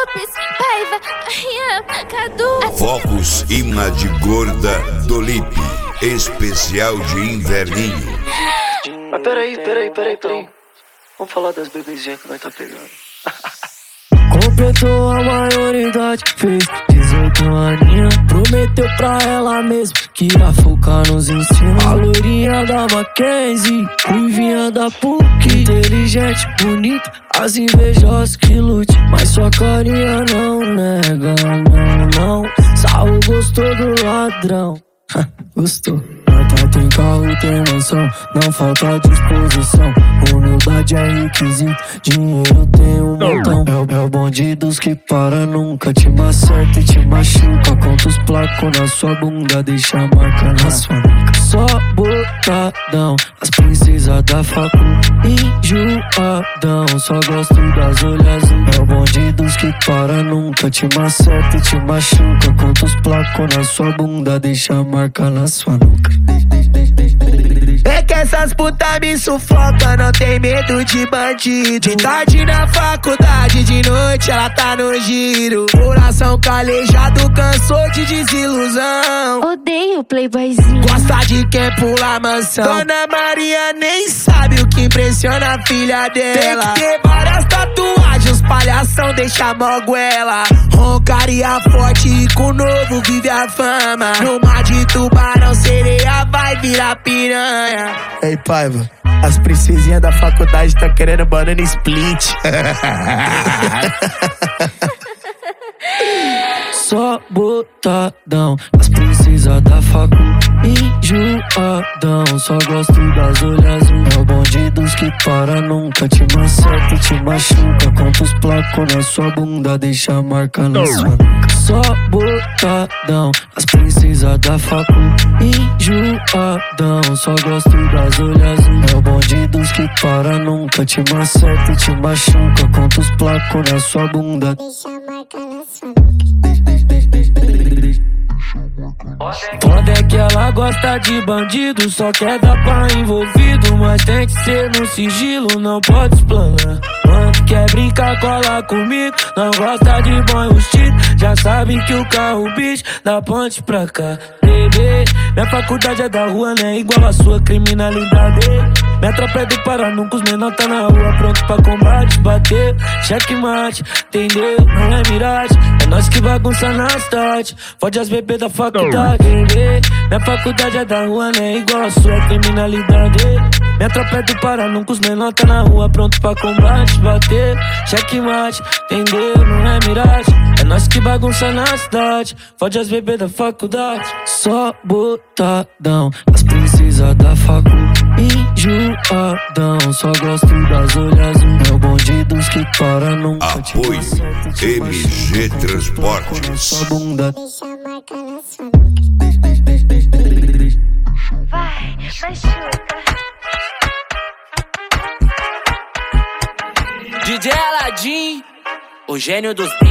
Lopes, Paiva, Rian, Cadu. Focus Himna de Gorda do Lipe, especial de inverninho. Mas peraí. Vamos falar das bebezinhas que nós tá pegando. Completou a maioridade, fez 18 aninhos. Prometeu pra ela mesmo que ia focar nos ensinos. A loirinha da Mackenzie, ruivinha da PUC, inteligente, bonita, as invejosas que lute. Mas sua carinha não nega, não. Saul gostou do ladrão. Gostou. Tem carro, tem mansão, não falta disposição. Humildade é requisito, dinheiro tem um montão. É o bonde dos que para, nunca te acerta e te machuca. Conta os placos na sua bunda, deixa a marca na sua nuca. Só botadão, as princesas da facu, enjoadão. Só gosto das olhas azul. É o bonde dos que para, nunca te acerta e te machuca. Conta os placos na sua bunda, deixa a marca na sua nuca. É que essas putas me sufocam, não tem medo de bandido. De tarde na faculdade, de noite ela tá no giro. Coração calejado, cansou de desilusão. Odeio playboyzinho. Gosta de quem pula mansão. Dona Maria nem sabe o que impressiona a filha dela. Tem que ter várias tatuagens, palhação deixa moguela. Roncaria forte e com novo vive a fama. No mar de tubarão, sereia vai virar piranha. Ei, Paiva, as princesinhas da faculdade tá querendo banana split. Só botadão, as princesas da facu, enjoadão. Só gosto das olhas azul. É o bonde dos que para, nunca te acerta e te machuca. Conta os placos na sua bunda, deixa a marca na sua nuca. Só botadão, as princesas da facu, enjoadão. Só gosto das olhas azul. É o bonde dos que para, nunca te acerta e te machuca. Conta os placos na sua bunda, Deixa a marca na sua nuca. Foda é que ela gosta de bandido, só quer dar pra envolvido. Mas tem que ser no sigilo, não pode explanar. Quando quer brincar, cola comigo, não gosta de banho vestido. Já sabe que o carro bicho da ponte pra cá. Bebê, minha faculdade é da rua, né? Igual a sua criminalidade. Minha tropa é do Pará, nunca os menor tá na rua, pronto pra combate. Bateu, checkmate, entendeu? Não é miragem, é nós que bagunça na cidade. Fode as bebês da faculdade. Bebê, minha faculdade é da rua, né? Igual a sua criminalidade. Minha tropa é do Pará, nunca os menor tá na rua, pronto pra combate. Bateu, checkmate, entendeu? Não é miragem, é nós que bagunça na cidade. Fode as bebês da faculdade. Só botadão, as princesas da facu, enjoadão. Só gosto das olhas azul. É o bonde dos que para, nunca te Apoio acerta e te MG machuca. Transportes. Sua bunda. Deixa a marca na sua nuca. Vai chuta. DJ Aladim, o gênio dos beats.